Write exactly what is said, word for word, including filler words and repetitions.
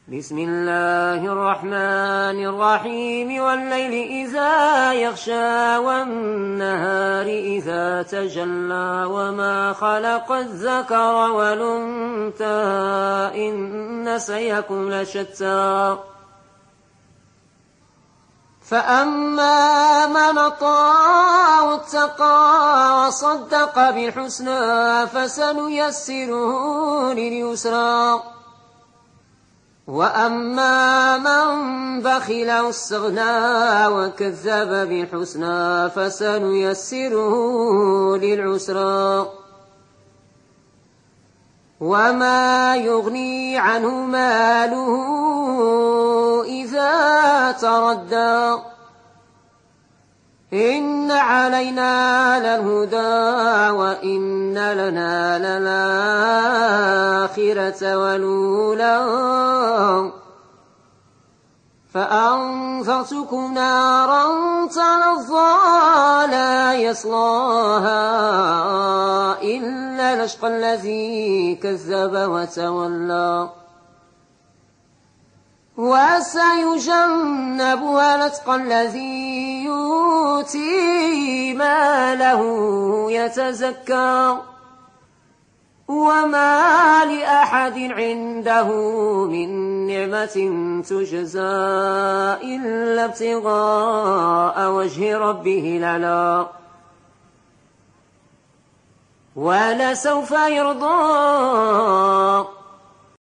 بسم الله الرحمن الرحيم والليل إذا يغشى والنهار إذا تجلى وما خلق الذكر والأنثى إن سعيكم لشتى فأما من أطاع واتقى وصدق بالحسنى فسنيسره لليسرى وأما من بخل واستغنى وكذب بالحسنى فسنيسره للعسرى وما يغني عنه ماله إذا تردى إن علينا للهدى وإن لنا للآخرة والأولى فأنذرتكم نارا تلظى لا يصلاها إلا الأشقى الذي كذب وتولى وسيجنبها الأتقى الذي يؤتي ماله يتزكى وما لأحد عنده من نعمة تجزى إلا ابتغاء وجه ربه الأعلى ولسوف يرضى